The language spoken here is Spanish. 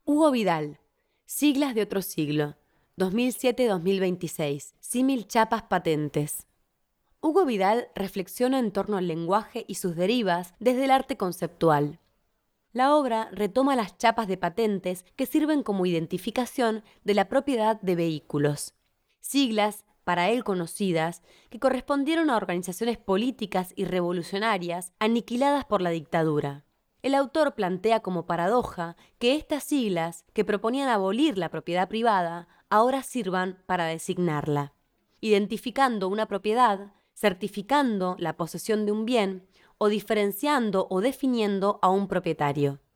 Hugo Vidal, siglas de otro siglo, 2007-2026, símil chapas patentes. Hugo Vidal reflexiona en torno al lenguaje y sus derivas desde el arte conceptual. La obra retoma las chapas de patentes que sirven como identificación de la propiedad de vehículos, siglas para él conocidas que correspondieron a organizaciones políticas y revolucionarias aniquiladas por la dictadura. El autor plantea como paradoja que estas siglas, que proponían abolir la propiedad privada, ahora sirvan para designarla, identificando una propiedad, certificando la posesión de un bien o diferenciando o definiendo a un propietario.